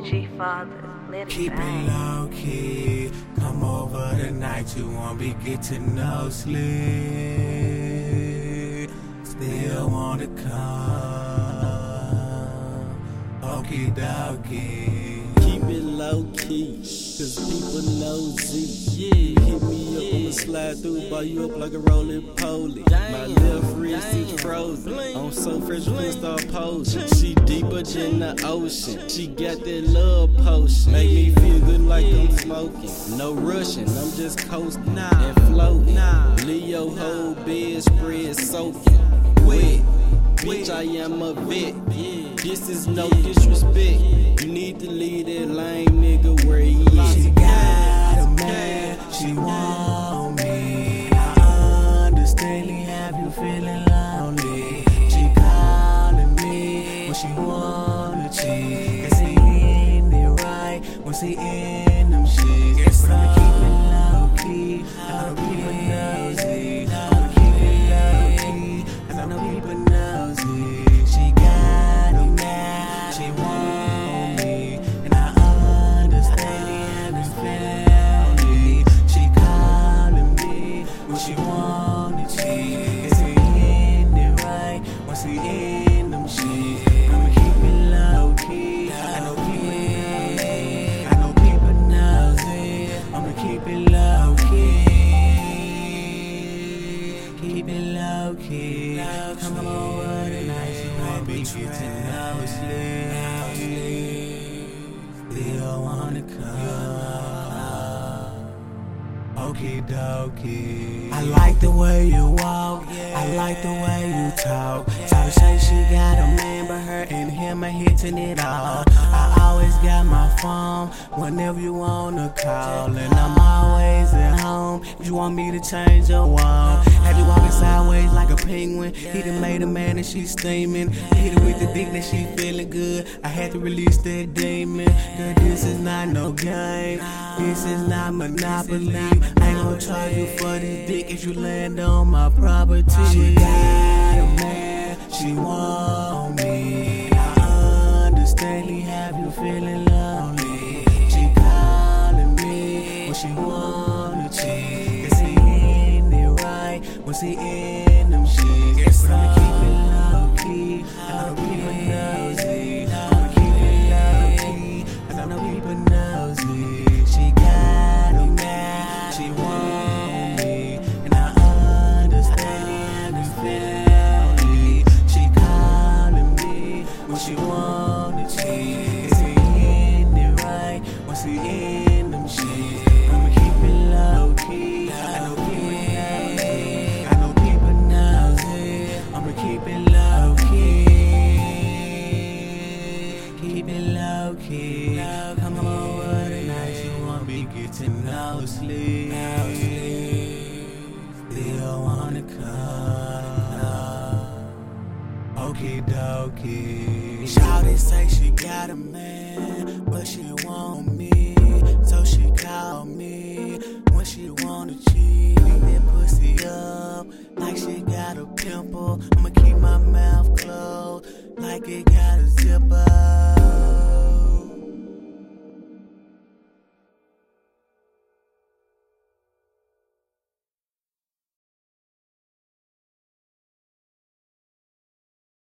G-Father, let it Keep it bang. low key. Come over tonight, you won't be getting no sleep. Still wanna come. Okie dokie. Keep it low key, cause people nosy. Yeah, hit me up, I'ma slide through, buy you up like a roly-poly. My left wrist is frozen, I'm so fresh, we start posing. She deeper than the ocean, she got that love potion. Make me feel good like I'm smoking, no rushing, I'm just coasting and floating. Leave your whole bedspread soaking, wet. Bitch, I am a vet. This is no disrespect. You need to leave that lame nigga where he is. She got a man, she want me. I understand, have you feeling lonely? She calling me when she wanna cheat. Cause he in it right when she in them shit. But I'ma keep it low key, I'ma keep it nosy. I'ma keep it low key, cause I know people nosy. She got him now, she want me, and I understand he having family. She calling me when she wanna cheat. Is he in it right when she in them shit? I'ma keep it low key, I know people nosy. I know people nosy. I'ma keep it low key. Keep it low key. Come over tonight, you won't be getting no sleep. Still wanna come. Okie dokie. I like the way you walk, I like the way you talk. So say she got a man, but her and him are hitting it off. I always got my phone whenever you wanna call, and I'm always at home if you want me to change your wall. Have you walking sideways like a penguin? He done made a man and she steaming. Hit her with the dick that she feeling good. I had to release that demon. Girl, this is not no game. This is not Monopoly. I ain't gon' charge you for this dick if you land on my property. She got a man, she want me. I understand, have you feeling lonely? She calling me when she wanna cheat. Cause he in it right when she in them shit. But I'ma keep it low key, I know people nosy. I'ma keep it low key, cause I know people nosy. She got him now, she want me, and I understand he having family. She calling me when she wanna cheat. Is he in it right when she in them shit? I'ma keep it low key, I know people nosy. I know people nosy. I'ma keep it low key. Keep it low key. Come over tonight, you won't be getting no sleep. Still wanna come. Okie dokie. Shawty say she got a man, but she want me, so she call me when she wanna cheat. Beat that pussy up like she got a pimple. I'ma keep my mouth closed like it got a zipper.